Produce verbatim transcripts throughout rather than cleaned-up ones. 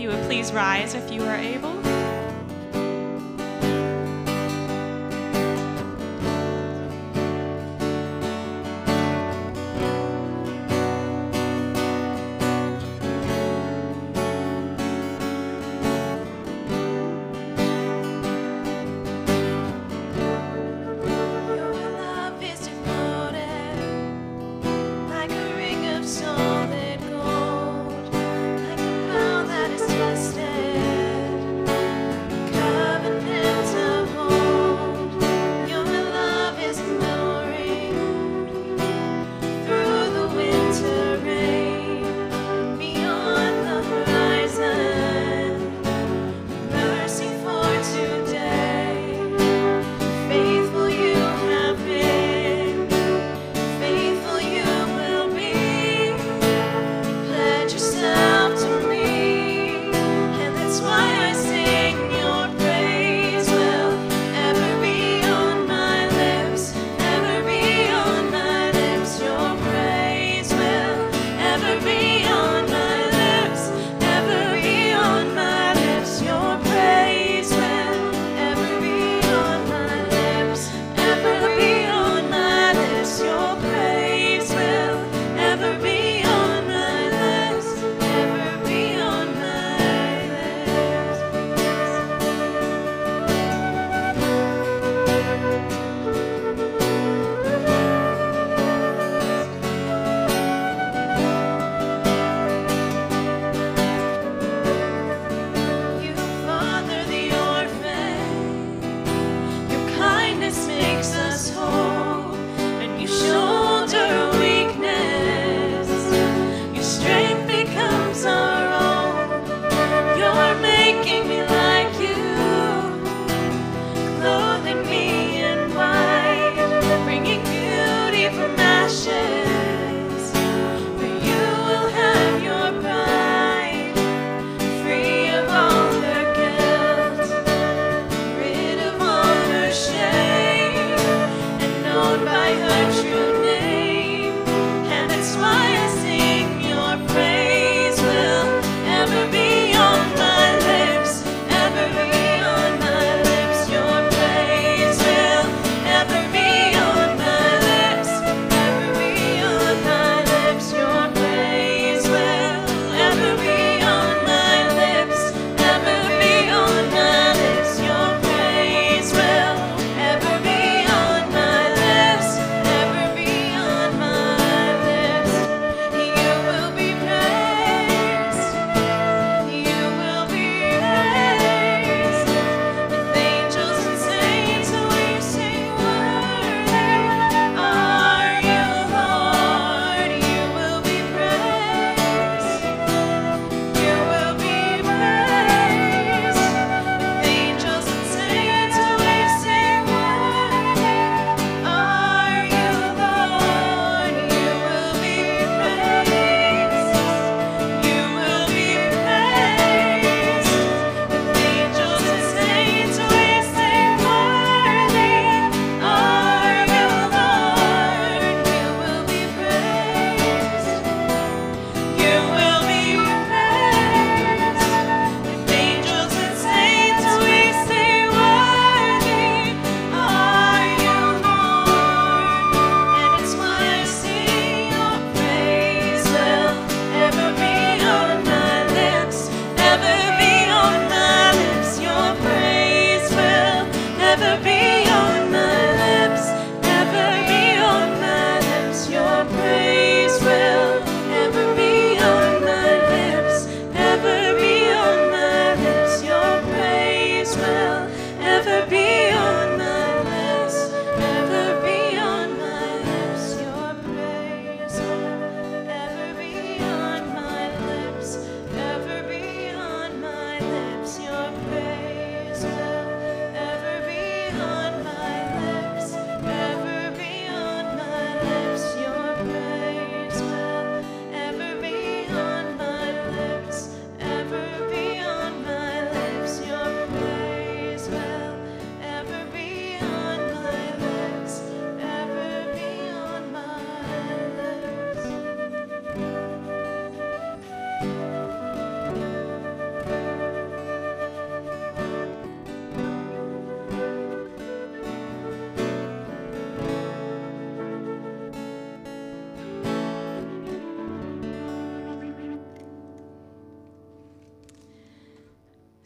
would please rise if you are able. Solid gold, like a pearl that is tested.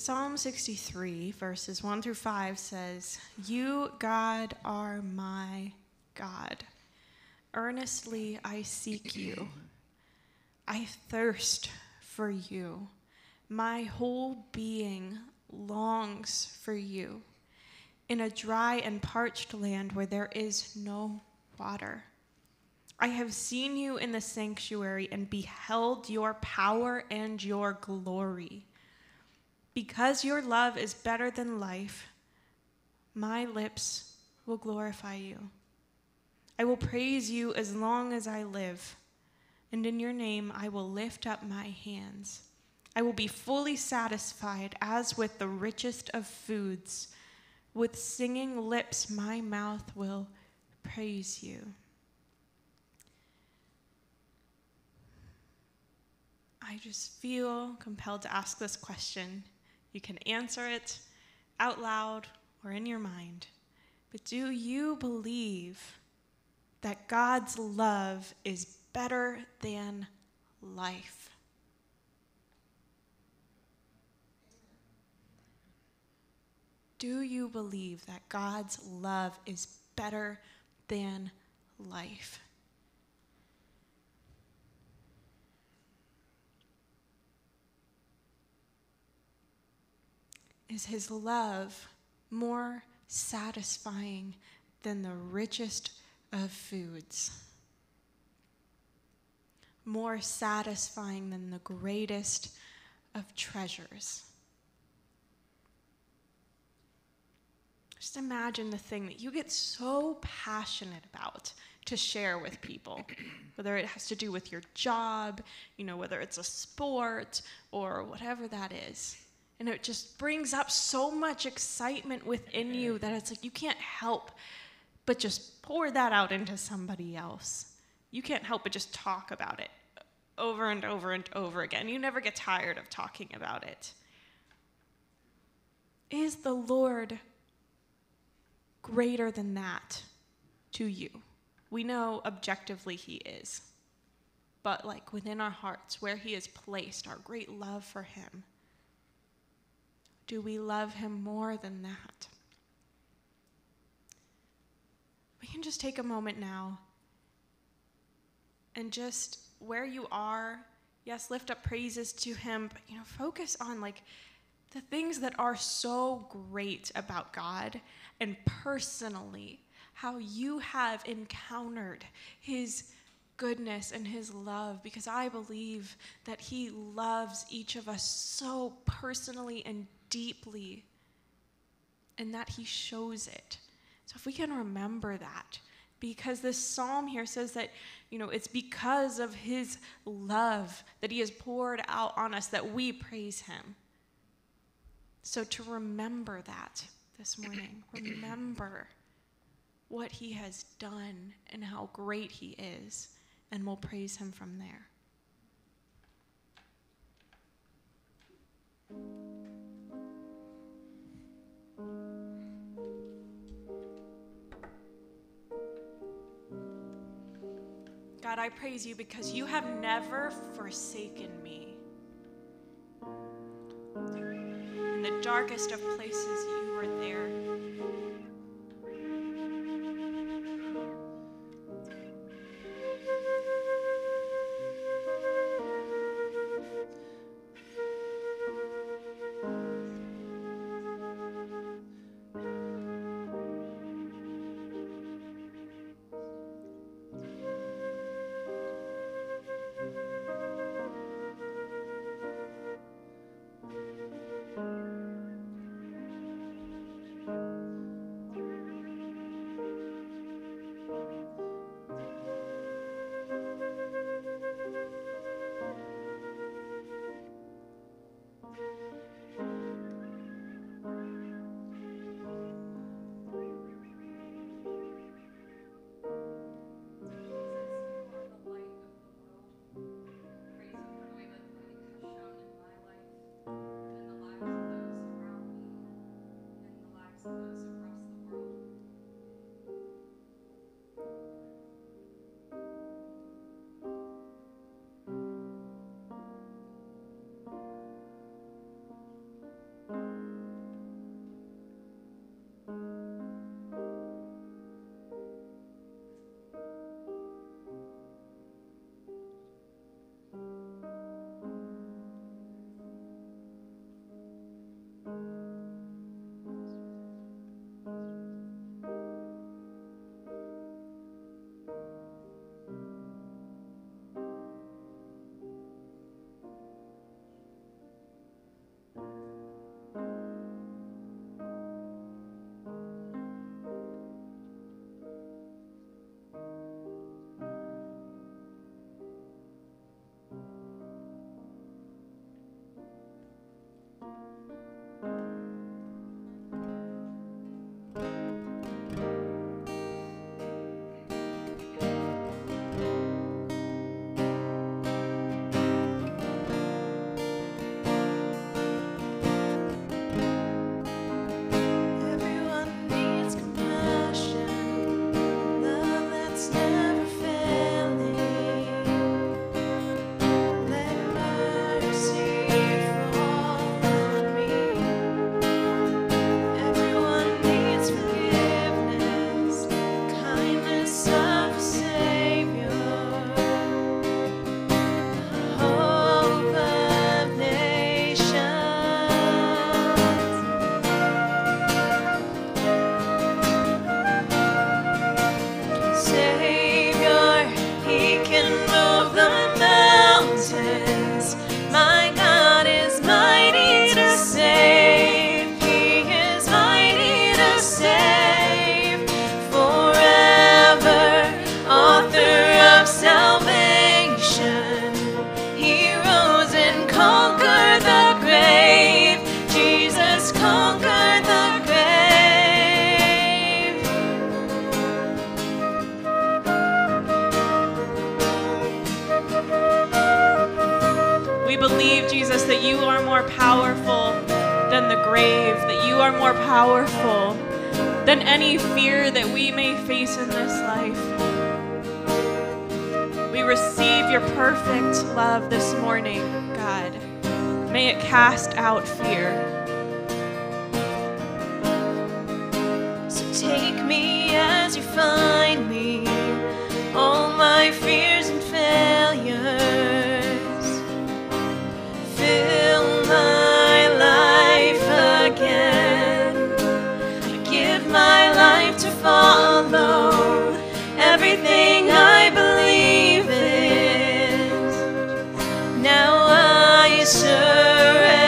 Psalm sixty-three, verses one through five says, "You, God, are my God. Earnestly I seek you. I thirst for you. My whole being longs for you in a dry and parched land where there is no water. I have seen you in the sanctuary and beheld your power and your glory. Because your love is better than life, my lips will glorify you. I will praise you as long as I live, and in your name I will lift up my hands. I will be fully satisfied as with the richest of foods. With singing lips my mouth will praise you." I just feel compelled to ask this question. You can answer it out loud or in your mind. But do you believe that God's love is better than life? Do you believe that God's love is better than life? Is his love more satisfying than the richest of foods? More satisfying than the greatest of treasures? Just imagine the thing that you get so passionate about to share with people, whether it has to do with your job, you know, whether it's a sport or whatever that is. And it just brings up so much excitement within you that it's like you can't help but just pour that out into somebody else. You can't help but just talk about it over and over and over again. You never get tired of talking about it. Is the Lord greater than that to you? We know objectively he is. But like within our hearts, where he has placed our great love for him, do we love him more than that? We can just take a moment now and just where you are, yes, lift up praises to him, but you know, focus on like the things that are so great about God, and personally how you have encountered his goodness and his love, because I believe that he loves each of us so personally and deeply, and that he shows it. So if we can remember that, because this psalm here says that, you know, it's because of his love that he has poured out on us that we praise him. So to remember that this morning, remember what he has done and how great he is, and we'll praise him from there. God, I praise you because you have never forsaken me. In the darkest of places, you were there. Jesus, that you are more powerful than the grave, that you are more powerful than any fear that we may face in this life. We receive your perfect love this morning, God. May it cast out fear. So take me as you find me, all my fears and failures. Fill my life again. I give my life to follow everything I believe in. Now I surrender.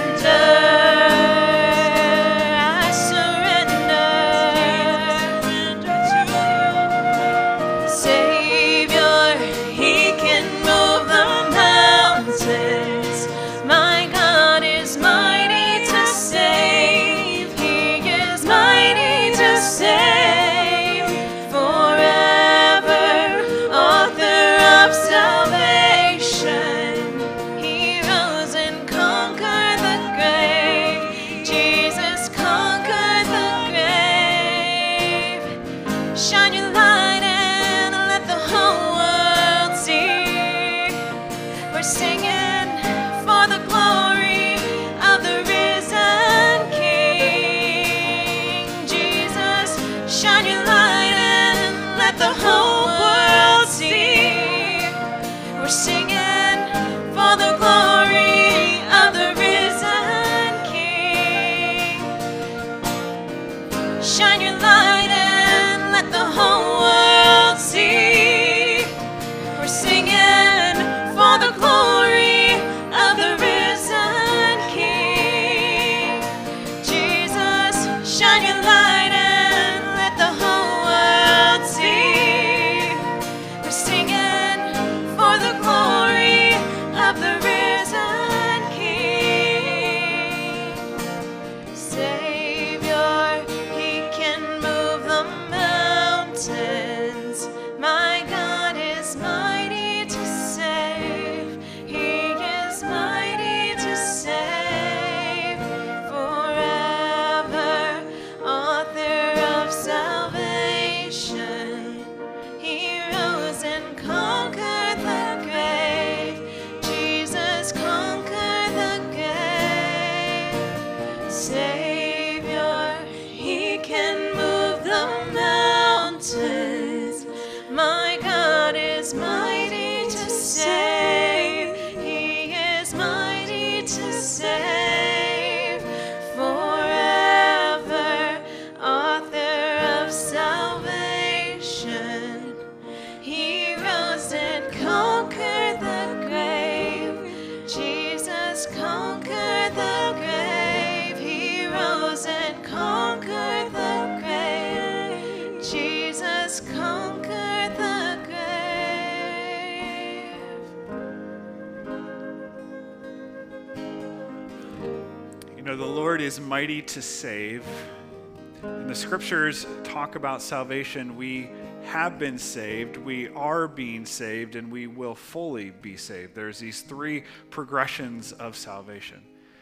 The Lord is mighty to save. And the scriptures talk about salvation. We have been saved, we are being saved, and we will fully be saved. There's these three progressions of salvation.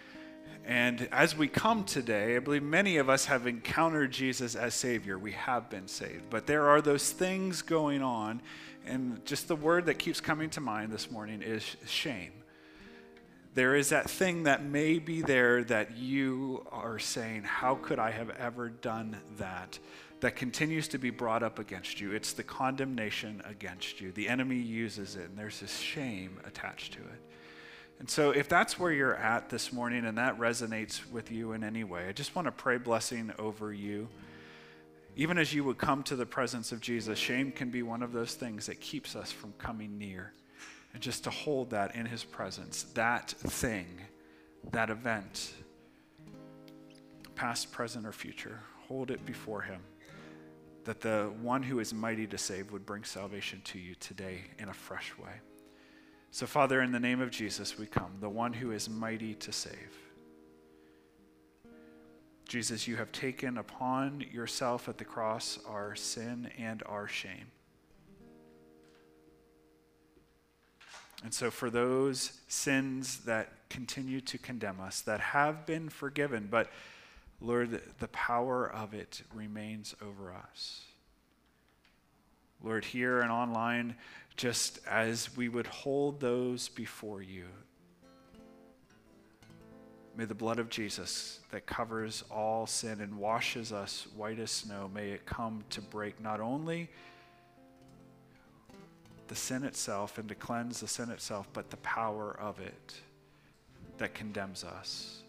And as we come today, I believe many of us have encountered Jesus as Savior. We have been saved. But there are those things going on, and just the word that keeps coming to mind this morning is shame. There is that thing that may be there that you are saying, how could I have ever done that? That continues to be brought up against you. It's the condemnation against you. The enemy uses it, and there's this shame attached to it. And so if that's where you're at this morning and that resonates with you in any way, I just want to pray blessing over you. Even as you would come to the presence of Jesus, shame can be one of those things that keeps us from coming near. And just to hold that in his presence, that thing, that event, past, present, or future, hold it before him, that the one who is mighty to save would bring salvation to you today in a fresh way. So, Father, in the name of Jesus, we come, the one who is mighty to save. Jesus, you have taken upon yourself at the cross our sin and our shame. And so for those sins that continue to condemn us, that have been forgiven, but Lord, the power of it remains over us. Lord, here and online, just as we would hold those before you, may the blood of Jesus that covers all sin and washes us white as snow, may it come to break not only the sin itself and to cleanse the sin itself, but the power of it that condemns us.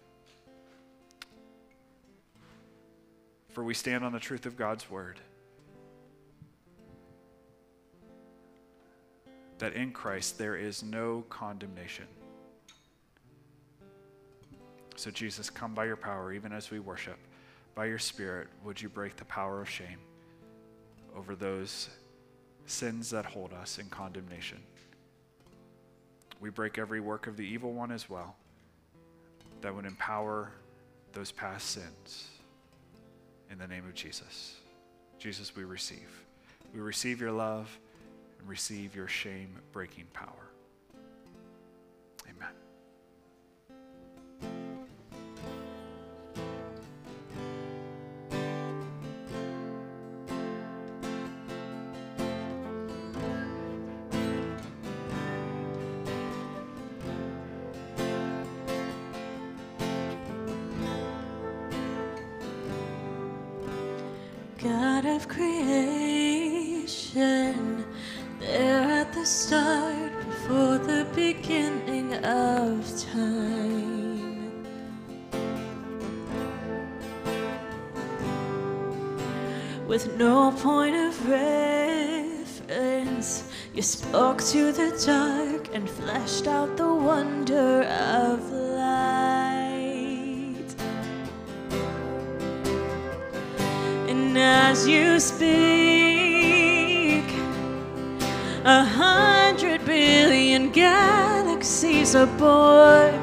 For we stand on the truth of God's word, that in Christ there is no condemnation. So Jesus, come by your power, even as we worship. By your Spirit, would you break the power of shame over those sins that hold us in condemnation. We break every work of the evil one as well that would empower those past sins. In the name of Jesus. Jesus, we receive. We receive your love and receive your shame-breaking power. Amen. God of creation, there at the start, before the beginning of time. With no point of reference, you spoke to the dark and fleshed out the wonder of light. And as you speak, a hundred billion galaxies are born.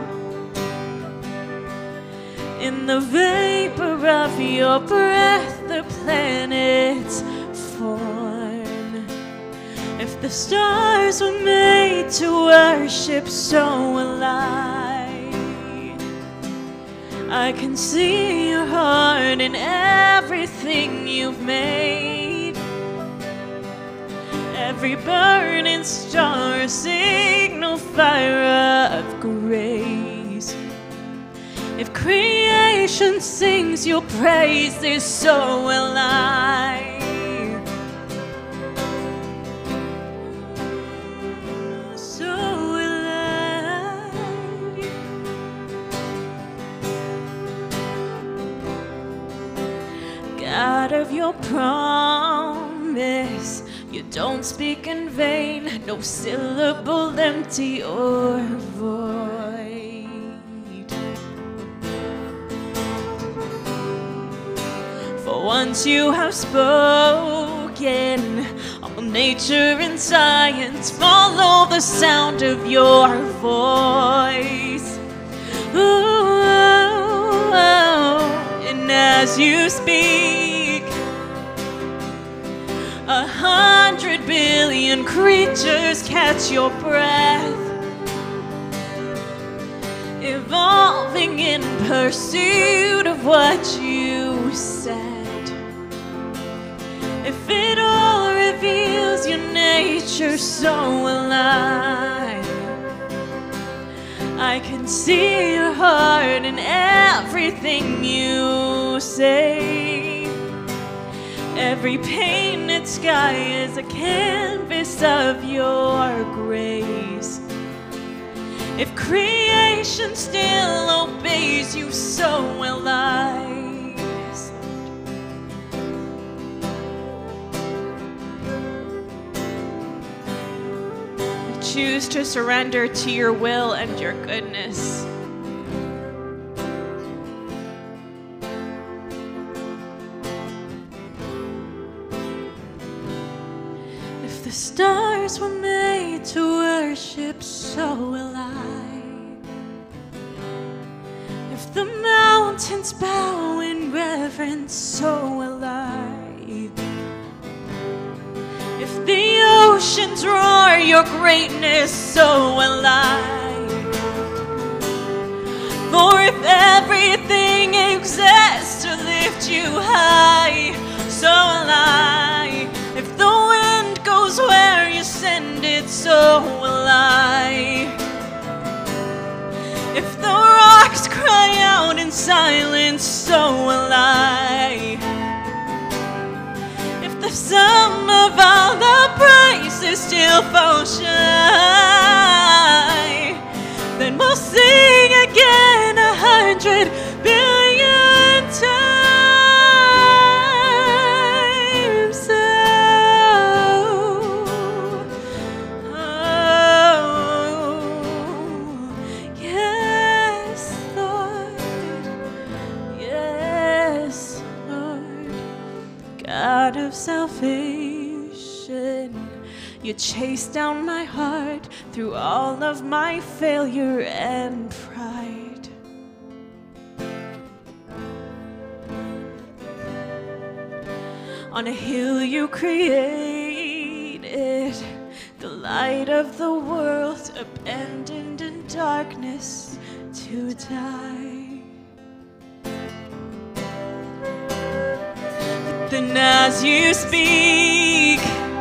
In the vapor of your breath, the planets form. If the stars were made to worship, so will I. I can see your heart in everything you've made. Every burning star, a signal fire of grace. If creation sings your praises, so will I. So will I. God of your promise, you don't speak in vain, no syllable empty or void. For once you have spoken, all nature and science follow the sound of your voice. Ooh, and as you speak, a hundred billion creatures catch your breath, evolving in pursuit of what you said. If it all reveals your nature, so will I. I can see your heart in everything you say. Every painted sky is a canvas of your grace. If creation still obeys you, so will I. I choose to surrender to your will and your goodness. The stars were made to worship, so will I. If the mountains bow in reverence, so will I. If the oceans roar, your greatness so alive. For if everything exists to lift you high, so alive. If the wind goes where you send it, so will I. If the rocks cry out in silence, so will I. If the sum of all the prices still falls shy, then we'll sing again a hundred billion times. Oh, oh, yes, Lord, yes, Lord, God of salvation. You chased down my heart through all of my failure and pride. On a hill you created, the light of the world, abandoned in darkness to die. But then as you speak,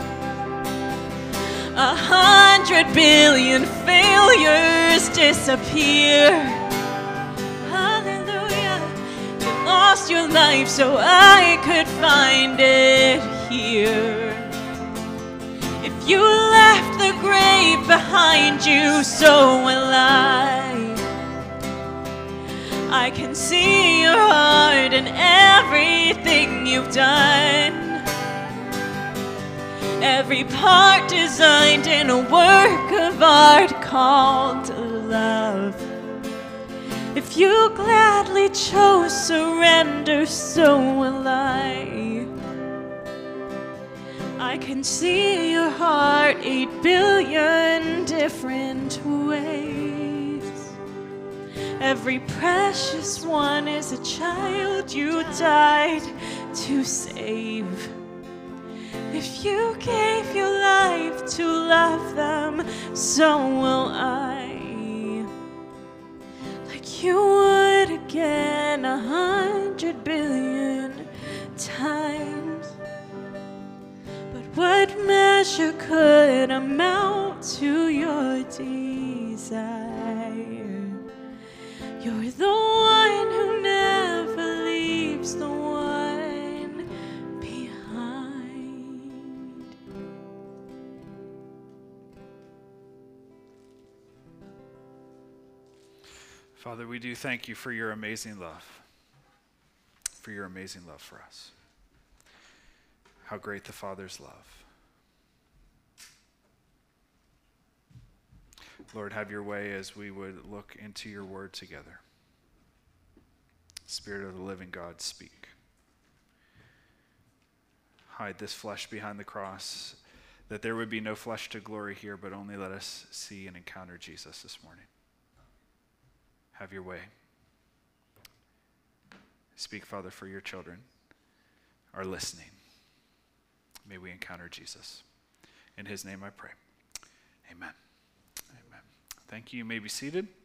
a hundred billion failures disappear. Hallelujah. You lost your life so I could find it here. If you left the grave behind you, so will I. I can see your heart in everything you've done. Every part designed in a work of art called love. If you gladly chose surrender, so will I. I can see your heart eight billion different ways. Every precious one is a child you died to save. If you gave your life to love them, so will I. Like you would again a hundred billion times. But what measure could amount to your desire? You're the one who never leaves the one behind. Father, we do thank you for your amazing love, for your amazing love for us. How great the Father's love. Lord, have your way as we would look into your word together. Spirit of the living God, speak. Hide this flesh behind the cross, that there would be no flesh to glory here, but only let us see and encounter Jesus this morning. Have your way. Speak, Father, for your children are listening. May we encounter Jesus. In his name I pray. Amen. Amen. Thank you. You may be seated.